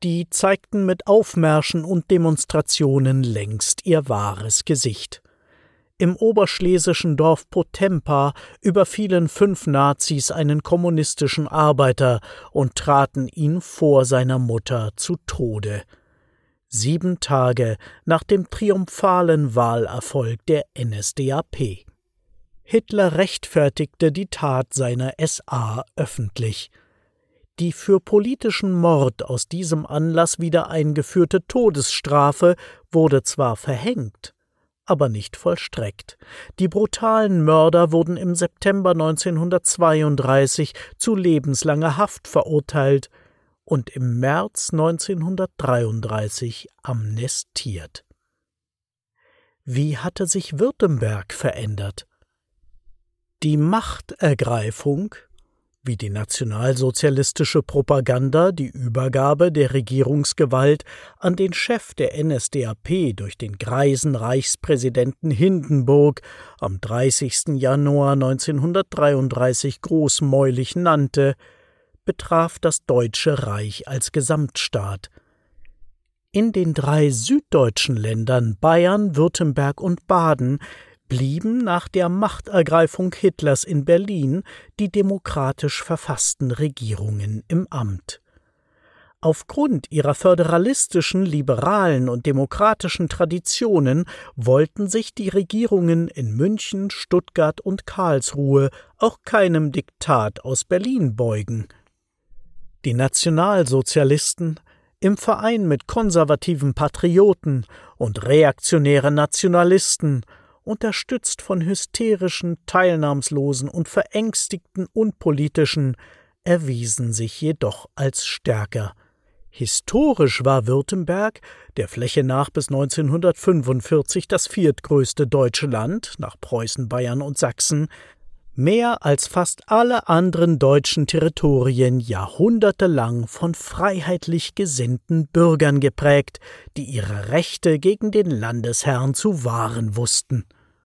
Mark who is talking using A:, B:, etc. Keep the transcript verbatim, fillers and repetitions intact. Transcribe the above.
A: Die zeigten mit Aufmärschen und Demonstrationen längst ihr wahres Gesicht. Im oberschlesischen Dorf Potempa überfielen fünf Nazis einen kommunistischen Arbeiter und traten ihn vor seiner Mutter zu Tode. Sieben Tage nach dem triumphalen Wahlerfolg der N S D A P. Hitler rechtfertigte die Tat seiner S A öffentlich. Die für politischen Mord aus diesem Anlass wieder eingeführte Todesstrafe wurde zwar verhängt, aber nicht vollstreckt. Die brutalen Mörder wurden im September neunzehnhundertzweiunddreißig zu lebenslanger Haft verurteilt und im März neunzehnhundertdreiunddreißig amnestiert. Wie hatte sich Württemberg verändert? Die Machtergreifung, wie die nationalsozialistische Propaganda die Übergabe der Regierungsgewalt an den Chef der N S D A P durch den greisen Reichspräsidenten Hindenburg am dreißigsten Januar neunzehnhundertdreiunddreißig großmäulig nannte, betraf das Deutsche Reich als Gesamtstaat. In den drei süddeutschen Ländern Bayern, Württemberg und Baden blieben nach der Machtergreifung Hitlers in Berlin die demokratisch verfassten Regierungen im Amt. Aufgrund ihrer föderalistischen, liberalen und demokratischen Traditionen wollten sich die Regierungen in München, Stuttgart und Karlsruhe auch keinem Diktat aus Berlin beugen. Die Nationalsozialisten, im Verein mit konservativen Patrioten und reaktionären Nationalisten, unterstützt von hysterischen, teilnahmslosen und verängstigten Unpolitischen, erwiesen sich jedoch als stärker. Historisch war Württemberg, der Fläche nach bis neunzehnhundertfünfundvierzig das viertgrößte deutsche Land, nach Preußen, Bayern und Sachsen, mehr als fast alle anderen deutschen Territorien jahrhundertelang von freiheitlich gesinnten Bürgern geprägt, die ihre Rechte gegen den Landesherrn zu wahren wussten.